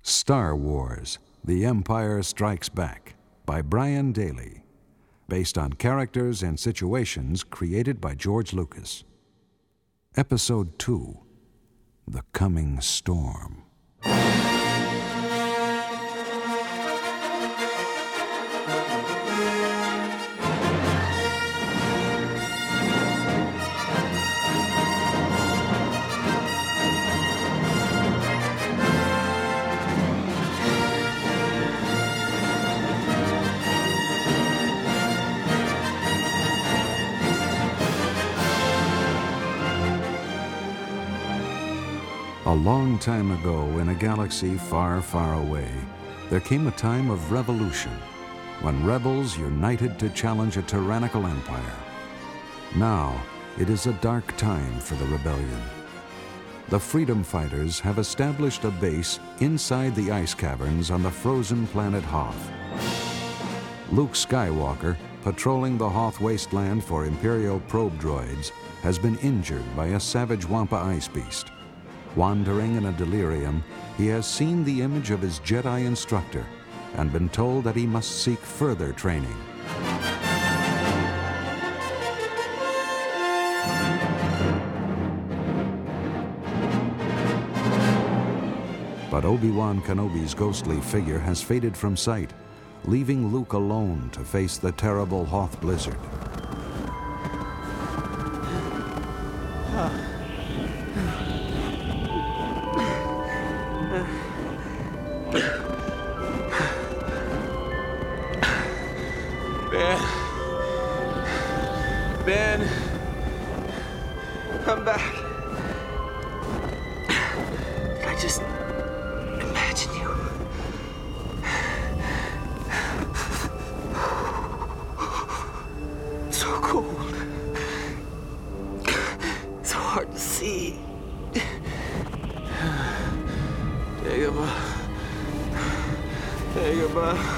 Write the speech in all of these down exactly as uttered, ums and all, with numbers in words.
Star Wars: The Empire Strikes Back by Brian Daley, based on characters and situations created by George Lucas. Episode two, The Coming Storm. A long time ago, in a galaxy far, far away, there came a time of revolution, when rebels united to challenge a tyrannical empire. Now, it is a dark time for the rebellion. The Freedom Fighters have established a base inside the ice caverns on the frozen planet Hoth. Luke Skywalker, patrolling the Hoth wasteland for Imperial probe droids, has been injured by a savage Wampa ice beast. Wandering in a delirium, he has seen the image of his Jedi instructor and been told that he must seek further training. But Obi-Wan Kenobi's ghostly figure has faded from sight, leaving Luke alone to face the terrible Hoth blizzard. Ben. Ben. Come back. Did I just imagine you? So cold. So hard to see. Dagobah. Dagobah.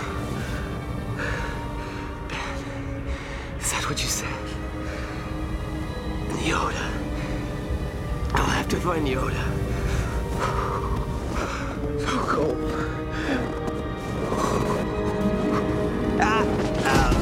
What you said. Yoda. I'll have to find Yoda. So cold. Ah, ah.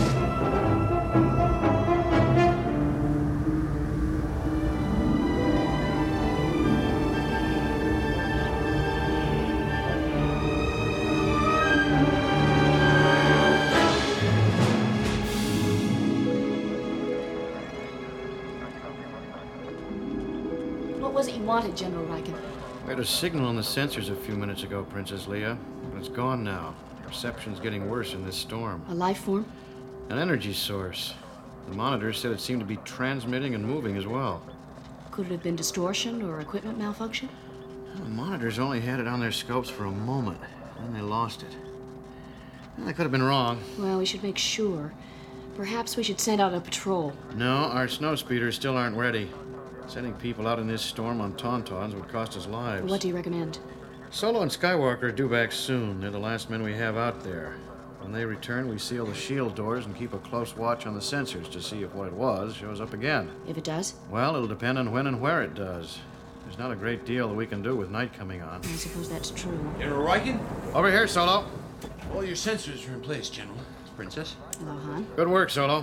What was it you wanted, General Riken? We had a signal on the sensors a few minutes ago, Princess Leia, but it's gone now. Reception's getting worse in this storm. A life form? An energy source. The monitor said it seemed to be transmitting and moving as well. Could it have been distortion or equipment malfunction? Well, the monitors only had it on their scopes for a moment, then they lost it. Well, they could have been wrong. Well, we should make sure. Perhaps we should send out a patrol. No, our snow speeders still aren't ready. Sending people out in this storm on Tauntauns would cost us lives. What do you recommend? Solo and Skywalker are due back soon. They're the last men we have out there. When they return, we seal the shield doors and keep a close watch on the sensors to see if what it was shows up again. If it does? Well, it'll depend on when and where it does. There's not a great deal that we can do with night coming on. I suppose that's true. General Riken? Over here, Solo. All your sensors are in place, General. Princess? Hello, Han. Good work, Solo.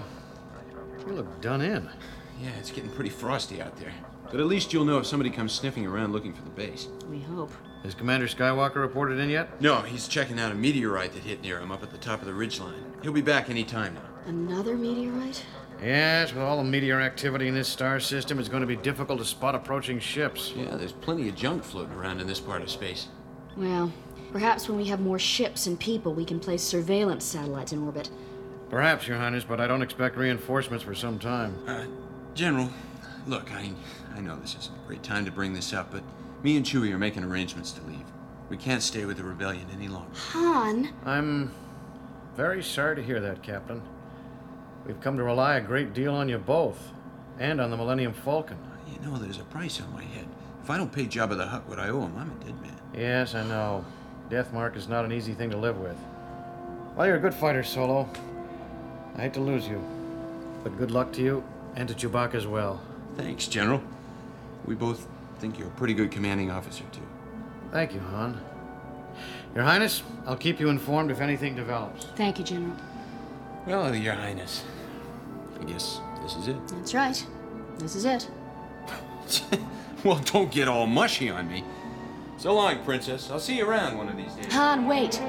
You look done in. Yeah, it's getting pretty frosty out there. But at least you'll know if somebody comes sniffing around looking for the base. We hope. Has Commander Skywalker reported in yet? No, he's checking out a meteorite that hit near him up at the top of the ridgeline. He'll be back any time now. Another meteorite? Yes, with all the meteor activity in this star system, it's going to be difficult to spot approaching ships. Yeah, there's plenty of junk floating around in this part of space. Well, perhaps when we have more ships and people, we can place surveillance satellites in orbit. Perhaps, Your Highness, but I don't expect reinforcements for some time. Uh, General, look, I, I know this isn't a great time to bring this up, but me and Chewie are making arrangements to leave. We can't stay with the rebellion any longer. Han! I'm very sorry to hear that, Captain. We've come to rely a great deal on you both, and on the Millennium Falcon. You know, there's a price on my head. If I don't pay Jabba the Hutt what I owe him, I'm a dead man. Yes, I know. Deathmark is not an easy thing to live with. Well, you're a good fighter, Solo. I hate to lose you, but good luck to you, and to Chewbacca as well. Thanks, General. We both think you're a pretty good commanding officer, too. Thank you, Han. Your Highness, I'll keep you informed if anything develops. Thank you, General. Well, Your Highness, I guess this is it. That's right. This is it. Well, don't get all mushy on me. So long, Princess. I'll see you around one of these days. Han, wait.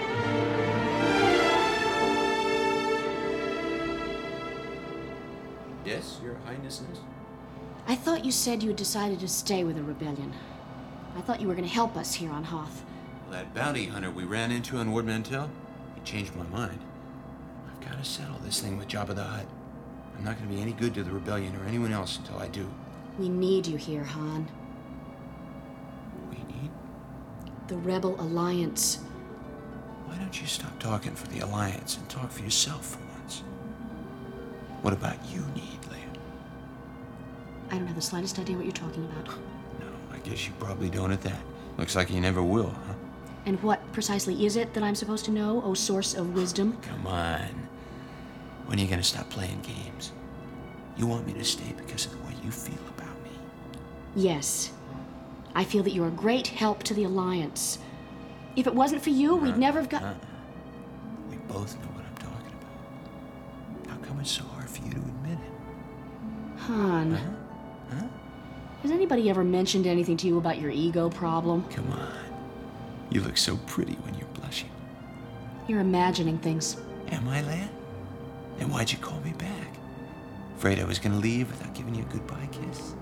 Yes, Your Highnessness? I thought you said you had decided to stay with the rebellion. I thought you were going to help us here on Hoth. Well, that bounty hunter we ran into on Ward Mantell, he changed my mind. I've got to settle this thing with Jabba the Hutt. I'm not going to be any good to the rebellion or anyone else until I do. We need you here, Han. We need? The Rebel Alliance. Why don't you stop talking for the Alliance and talk for yourself for once? What about you need, Leia? I don't have the slightest idea what you're talking about. No, I guess you probably don't at that. Looks like you never will, huh? And what precisely is it that I'm supposed to know, oh source of wisdom? Come on. When are you gonna stop playing games? You want me to stay because of the way you feel about me? Yes. I feel that you're a great help to the Alliance. If it wasn't for you, we'd never have got... Uh-uh. We both know what I'm talking about. How come it's so hard for you to admit it? Han. Huh? Huh? Has anybody ever mentioned anything to you about your ego problem? Come on. You look so pretty when you're blushing. You're imagining things. Am I, Leia? Then why'd you call me back? Afraid I was gonna leave without giving you a goodbye kiss?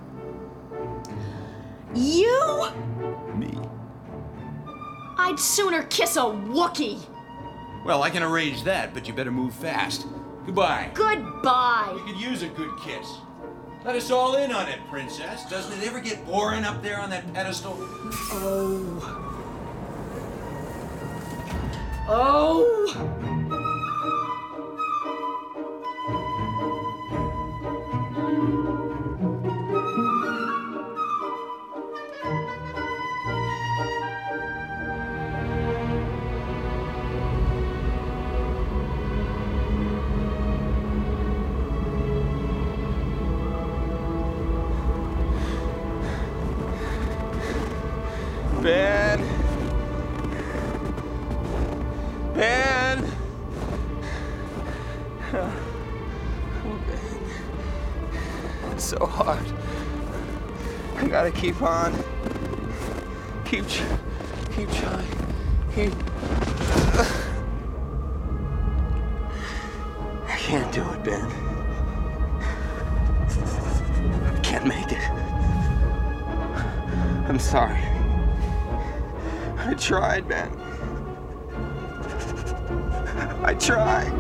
You? Me? I'd sooner kiss a Wookiee. Well, I can arrange that, but you better move fast. Goodbye. Goodbye. We could use a good kiss. Let us all in on it, Princess. Doesn't it ever get boring up there on that pedestal? Oh. Oh. Ben. Ben. Oh, Ben. It's so hard. I gotta keep on. Keep, tr- keep trying. Keep. I can't do it, Ben. I can't make it. I'm sorry. I tried, man. I tried.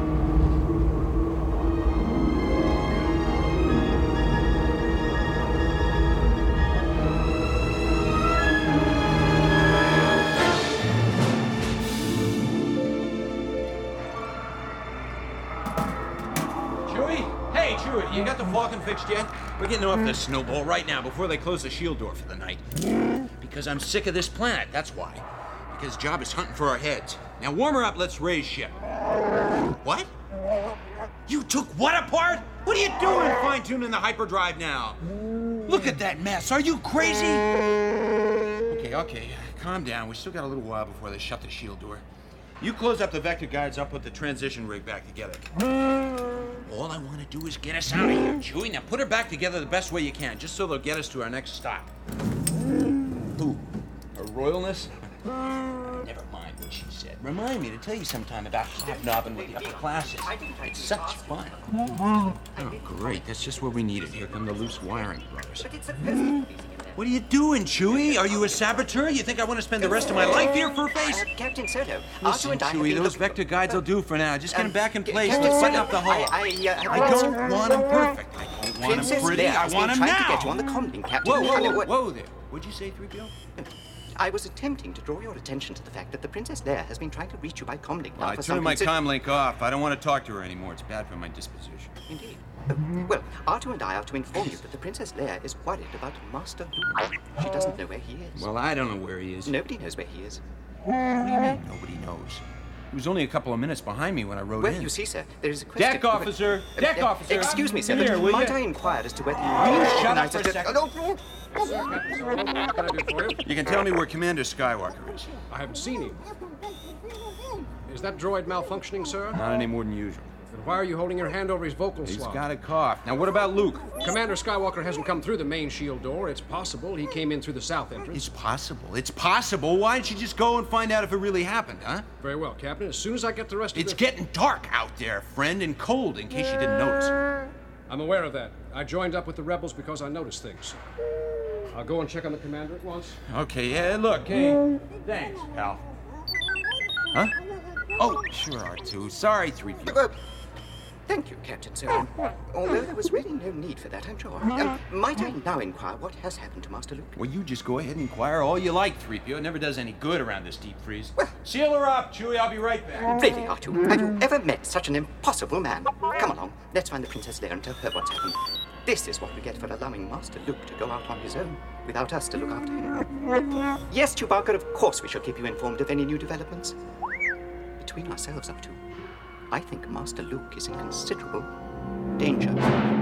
Chewie? Hey, Chewie, you got the Falcon fixed yet? We're getting off this snowball right now before they close the shield door for the night. Because I'm sick of this planet, that's why. Because Jabba's hunting for our heads. Now warm her up, let's raise ship. What? You took what apart? What are you doing fine-tuning the hyperdrive now? Look at that mess, are you crazy? Okay, okay, calm down. We still got a little while before they shut the shield door. You close up the vector guides, I'll put the transition rig back together. All I want to do is get us out of here, Chewie. Now put her back together the best way you can, just so they'll get us to our next stop. Who? Her Royalness? Never mind what she said. Remind me to tell you sometime about hobnobbing with the upper classes. It's such fun. Oh, great. That's just what we needed. Here come the loose wiring brothers. What are you doing, Chewie? Are you a saboteur? You think I want to spend the rest of my life here for a face? Uh, Captain Soto, Listen, Arthur and I Chewie, have those been- vector guides will do for now. Just get them back in place. Captain Let's set Soto, up the hull. I, I, uh, I don't want them perfect. I don't want them Princess pretty. Leia I has want been them trying now. to get you on the comlink, Captain. Whoa, whoa, I know whoa, what- whoa there. What'd you say, three P O? I was attempting to draw your attention to the fact that the Princess Leia has been trying to reach you by comlink now Well, I for turned some my consi- comlink off. I don't want to talk to her anymore. It's bad for my disposition. Indeed. Uh, well, Artu and I are to inform you that the Princess Leia is worried about Master Luke. She doesn't know where he is. Well, I don't know where he is. Nobody knows where he is. What do you mean nobody knows? He was only a couple of minutes behind me when I rode Well, in. you see, sir, there is a question... Deck officer! Uh, Deck uh, officer! Excuse me, sir, Come but here, will might you? I inquire as to whether you... Will you shut up recognize for a us- second? Oh, no. What can I do for you? You can tell me where Commander Skywalker is. I haven't seen him. Is that droid malfunctioning, sir? Not any more than usual. Then why are you holding your hand over his vocal He's swab? got a cough. Now, what about Luke? Commander Skywalker hasn't come through the main shield door. It's possible he came in through the south entrance. It's possible. It's possible. Why don't you just go and find out if it really happened, huh? Very well, Captain. As soon as I get the rest of It's the... getting dark out there, friend, and cold, in case you didn't notice. I'm aware of that. I joined up with the rebels because I noticed things. I'll go and check on the commander at once. Okay, yeah, look, hey. Thanks, pal. Huh? Oh, sure, R two. Sorry, three P O. Uh, Thank you, Captain Sir. Although there was really no need for that, I'm sure. Um, might I now inquire what has happened to Master Luke? Well, you just go ahead and inquire all you like, three P O. It never does any good around this deep freeze. Seal her up, Chewie. I'll be right back. Really, R two, have you ever met such an impossible man? Come along, let's find the Princess Leia and tell her what's happened. This is what we get for allowing Master Luke to go out on his own without us to look after him. Yes, Chewbacca, of course we shall keep you informed of any new developments. Between ourselves, R two, I think Master Luke is in considerable danger.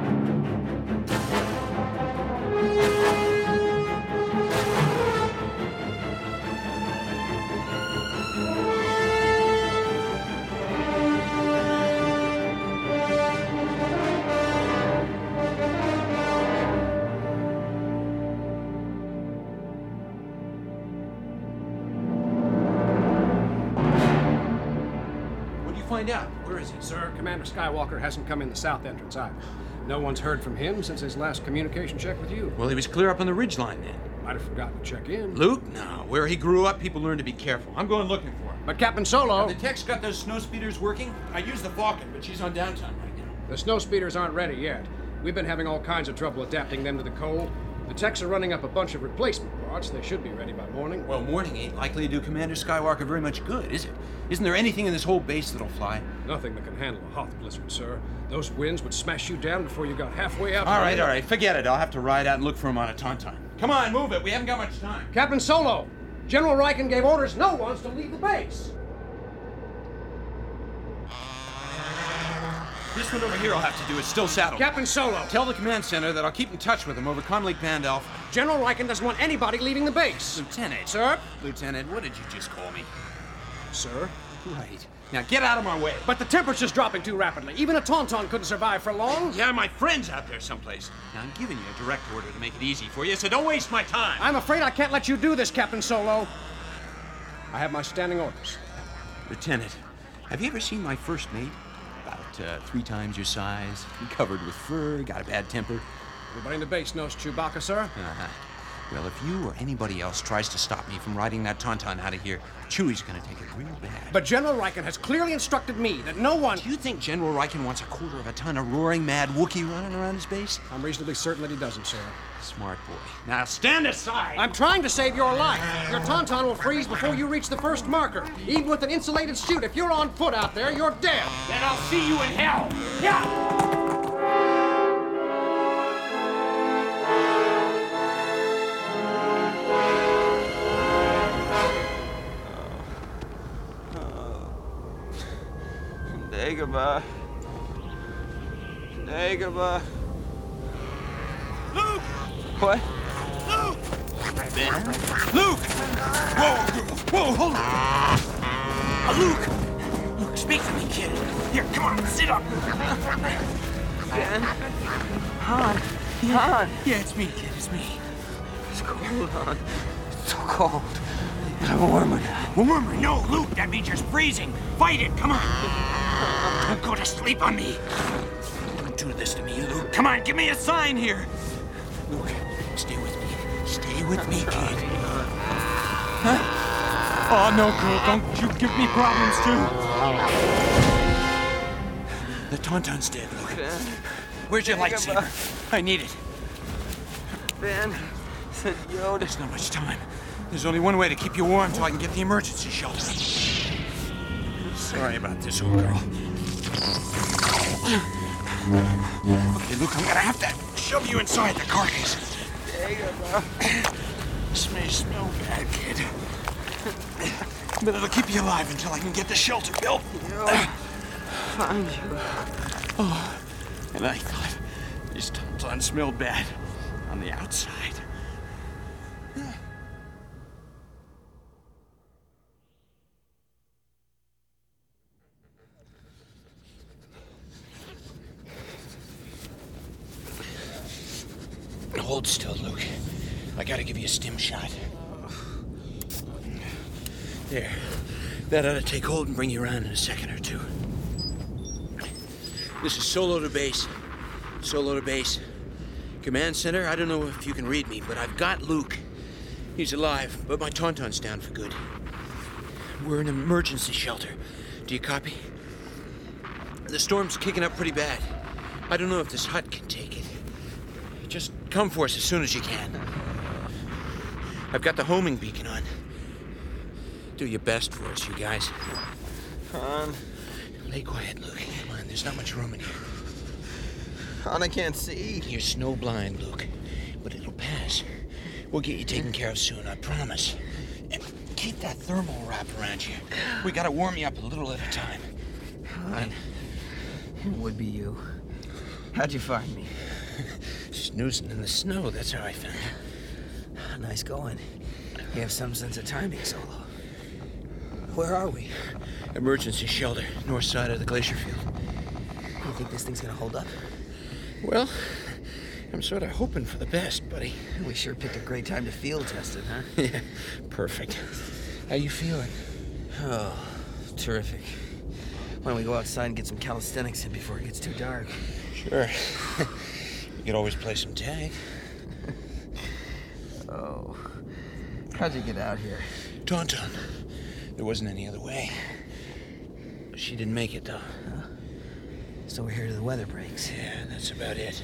Find out. Where is he? Sir, Commander Skywalker hasn't come in the south entrance either. No one's heard from him since his last communication check with you. Well, he was clear up on the ridgeline then. Might have forgotten to check in. Luke? No. Where he grew up, people learn to be careful. I'm going looking for him. But Captain Solo... Have the tech's got those snow speeders working? I used the Falcon, but she's on downtime right now. The snow speeders aren't ready yet. We've been having all kinds of trouble adapting them to the cold. The techs are running up a bunch of replacement parts. They should be ready by morning. Well, morning ain't likely to do Commander Skywalker very much good, is it? Isn't there anything in this whole base that'll fly? Nothing that can handle a Hoth blizzard, sir. Those winds would smash you down before you got halfway out. All right, all right. Forget it. I'll have to ride out and look for him on a tauntaun. Come on, move it. We haven't got much time. Captain Solo! General Riken gave orders no one's to leave the base. This one over here I'll have to do. It's still saddled. Captain Solo! Tell the command center that I'll keep in touch with him over Comlink Pandalf. General Riken doesn't want anybody leaving the base. Lieutenant. Sir? Lieutenant, what did you just call me? Sir? Right. Now get out of my way. But the temperature's dropping too rapidly. Even a tauntaun couldn't survive for long. Yeah, my friend's out there someplace. Now I'm giving you a direct order to make it easy for you, so don't waste my time. I'm afraid I can't let you do this, Captain Solo. I have my standing orders. Lieutenant, have you ever seen my first mate? About uh, three times your size, covered with fur, got a bad temper. Everybody in the base knows Chewbacca, sir. Uh-huh. Well, if you or anybody else tries to stop me from riding that tauntaun out of here, Chewie's gonna take it real bad. But General Riken has clearly instructed me that no one... Do you think General Riken wants a quarter of a ton of roaring mad Wookiee running around his base? I'm reasonably certain that he doesn't, sir. Smart boy. Now stand aside! I'm trying to save your life. Your tauntaun will freeze before you reach the first marker. Even with an insulated chute, if you're on foot out there, you're dead. Then I'll see you in hell! Yeah! Dagobah. Dagobah. Luke! What? Luke! Ben? Luke! Whoa! Whoa, hold on! Uh, Luke! Luke, speak to me, kid. Here, come on, sit up. Ben? Han? Han? Yeah, it's me, kid, it's me. It's cold, Han. It's so cold. But I'm warmer now. Warmer? No, Luke, that means you're freezing. Fight it, come on. Don't go to sleep on me. Don't do this to me, Luke. Come on, give me a sign here. Luke, stay with me. Stay with me, kid. Huh? Oh, no, girl, don't you give me problems, too. The tauntaun's dead, Luke. Ben? Where's your lightsaber? I need it. Ben? Yoda. There's not much time. There's only one way to keep you warm until I can get the emergency shelter. Sorry about this, old girl. Okay, Luke, I'm gonna have to shove you inside the carcass. This may smell bad, kid. but it'll keep you alive until I can get the shelter built. I'll find you. Oh, and I thought these tauntauns smelled bad on the outside. Hold still, Luke. I gotta give you a stim shot. There. That ought to take hold and bring you around in a second or two. This is Solo to base. Solo to base. Command center, I don't know if you can read me, but I've got Luke. He's alive, but my tauntaun's down for good. We're in an emergency shelter. Do you copy? The storm's kicking up pretty bad. I don't know if this hut can take it. Just come for us as soon as you can. I've got the homing beacon on. Do your best for us, you guys. Han. Lay quiet, Luke. Come on, there's not much room in here. Han, I can't see. You're snowblind, Luke. But it'll pass. We'll get you taken care of soon, I promise. And keep that thermal wrap around you. We gotta warm you up a little at a time. Han. It would be you. How'd you find me? Snoozing in the snow, that's how I found you. Nice going. You have some sense of timing, Solo. Where are we? Emergency shelter, north side of the glacier field. You think this thing's gonna hold up? Well, I'm sort of hoping for the best, buddy. We sure picked a great time to field test it, huh? Yeah, perfect. How you feeling? Oh, terrific. Why don't we go outside and get some calisthenics in before it gets too dark? Sure. You could always play some tag. Oh. How'd you get out here? Tauntaun. There wasn't any other way. She didn't make it, though. Huh? So we're here till the weather breaks. Yeah, that's about it.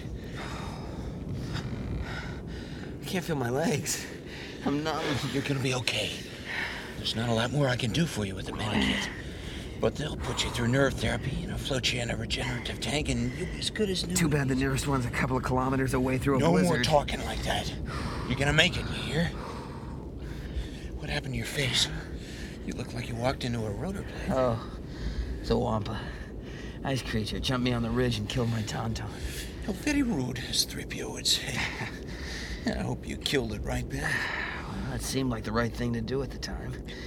I can't feel my legs. I'm numb. You're gonna be okay. There's not a lot more I can do for you with the Medikit. But they'll put you through nerve therapy, you know, float you in a regenerative tank, and you'll be as good as new. Too bad the nearest one's a couple of kilometers away through a no blizzard. No more talking like that. You're gonna make it, you hear? What happened to your face? You look like you walked into a rotor blade. Oh, it's a wampa. Ice creature jumped me on the ridge and killed my tauntaun. How very rude, as three P O would say. I hope you killed it right back. Well, it seemed like the right thing to do at the time.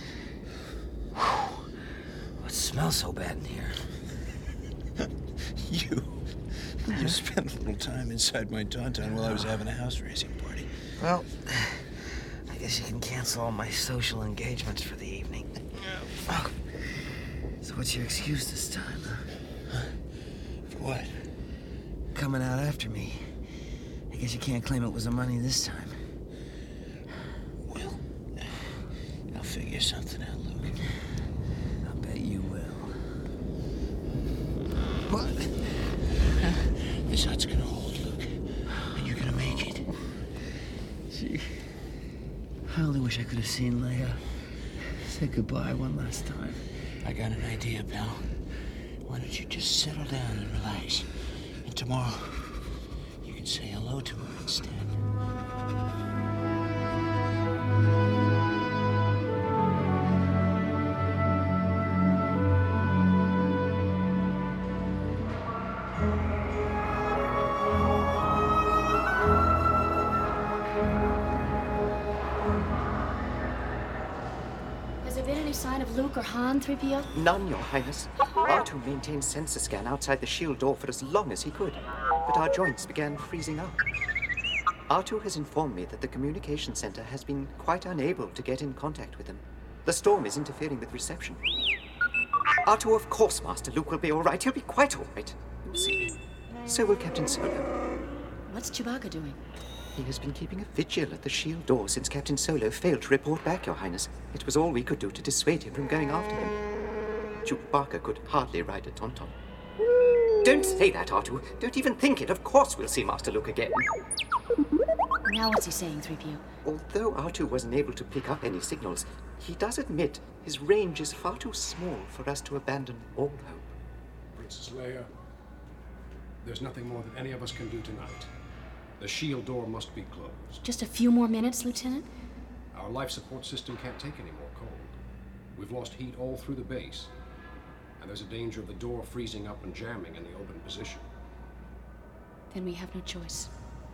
What smells so bad in here? You. You spent a little time inside my tauntaun while I was having a house racing party. Well, I guess you can cancel all my social engagements for the evening. Oh. So what's your excuse this time, huh? Huh? For what? Coming out after me. I guess you can't claim it was the money this time. Well, I'll figure something out, Luke. I'll bet you will. What? This hut's gonna hold, Luke. And you're gonna make it. Gee. I only wish I could have seen Leia. Say goodbye one last time. I got an idea, pal. Why don't you just settle down and relax? And tomorrow, you can say hello to her instead. Sign of Luke or Han, three P O? None, Your Highness. R two maintained sensor scan outside the shield door for as long as he could, but our joints began freezing up. R two has informed me that the communication center has been quite unable to get in contact with him. The storm is interfering with reception. R two, of course, Master Luke will be all right. He'll be quite all right. You'll see. So will Captain Solo. What's Chewbacca doing? He has been keeping a vigil at the shield door since Captain Solo failed to report back, Your Highness. It was all we could do to dissuade him from going after him. Chewbacca could hardly ride a tauntaun. Don't say that, R two. Don't even think it. Of course we'll see Master Luke again. Now what's he saying, three P O? Although R two wasn't able to pick up any signals, he does admit his range is far too small for us to abandon all hope. Princess Leia, there's nothing more that any of us can do tonight. The shield door must be closed. Just a few more minutes, Lieutenant? Our life support system can't take any more cold. We've lost heat all through the base. And there's a danger of the door freezing up and jamming in the open position. Then we have no choice.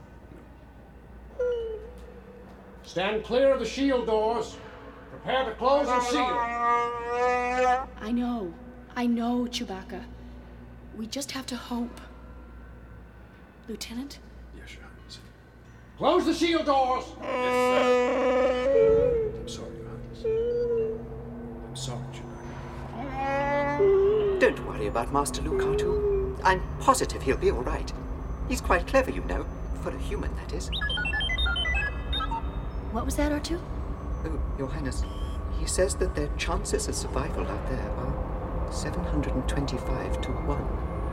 Stand clear of the shield doors. Prepare to close and seal. I know. I know, Chewbacca. We just have to hope. Lieutenant? Yes, Your Highness. Close the shield doors! Yes, sir. I'm sorry, Your Highness. I'm sorry, Chewbacca. Don't worry about Master Luke, R two. I'm positive he'll be all right. He's quite clever, you know. For a human, that is. What was that, R two? Oh, Your Highness, he says that their chances of survival out there are seven hundred twenty-five to one.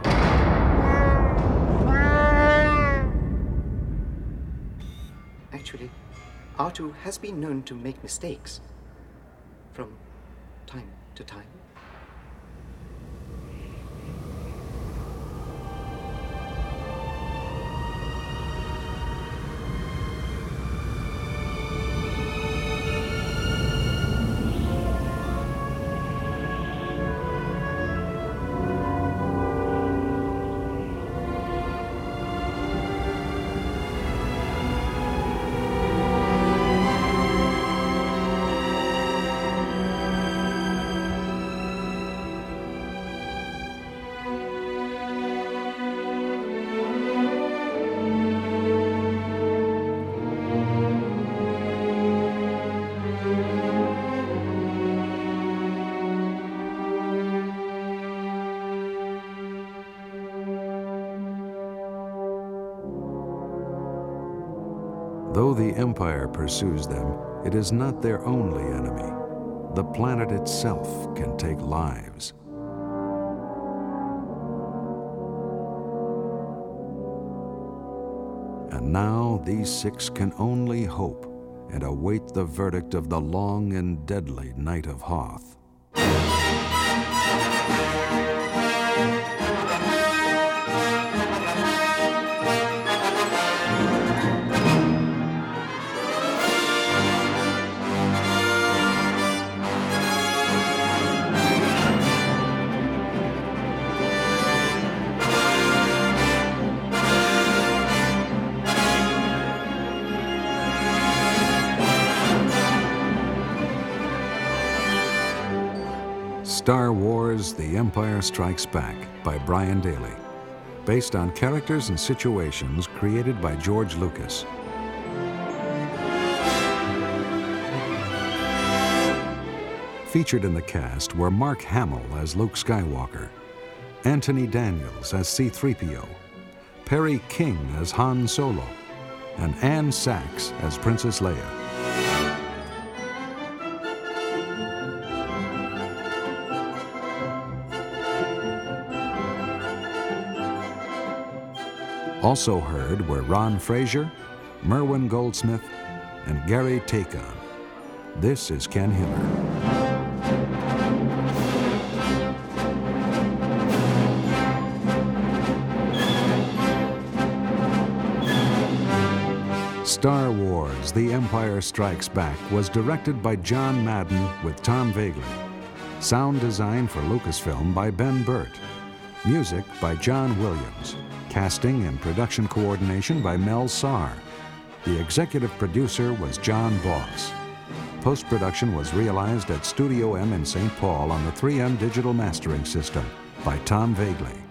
Actually, R two has been known to make mistakes from time to time. Though the Empire pursues them, it is not their only enemy. The planet itself can take lives. And now these six can only hope and await the verdict of the long and deadly Night of Hoth. Star Wars: The Empire Strikes Back by Brian Daley, based on characters and situations created by George Lucas. Featured in the cast were Mark Hamill as Luke Skywalker, Anthony Daniels as C three P O, Perry King as Han Solo, and Anne Sachs as Princess Leia. Also heard were Ron Fraser, Merwin Goldsmith, and Gary Tacon. This is Ken Hiller. Star Wars: The Empire Strikes Back was directed by John Madden with Tom Vagley. Sound design for Lucasfilm by Ben Burt. Music by John Williams. Casting and production coordination by Mel Sarr. The executive producer was John Boss. Post-production was realized at Studio M in Saint Paul on the three M digital mastering system by Tom Vagley.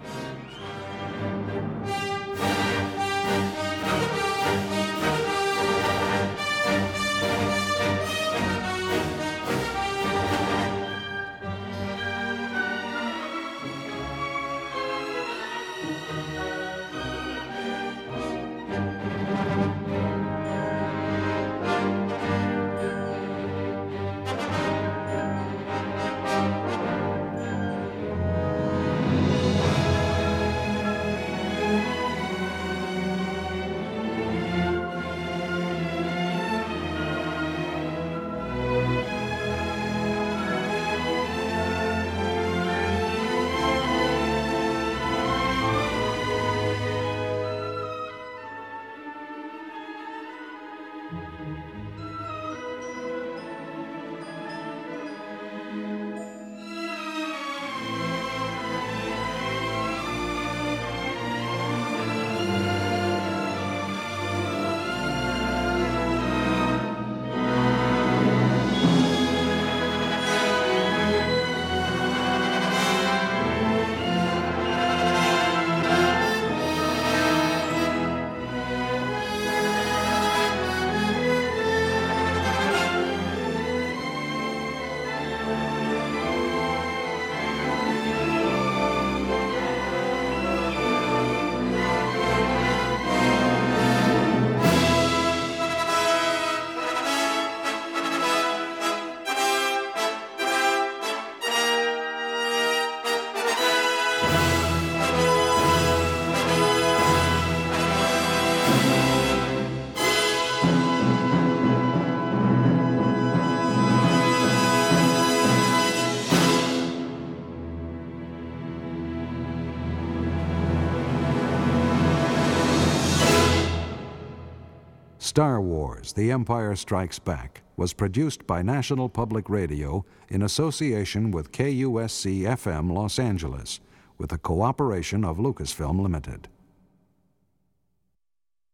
Star Wars: The Empire Strikes Back was produced by National Public Radio in association with K U S C F M Los Angeles, with the cooperation of Lucasfilm Limited.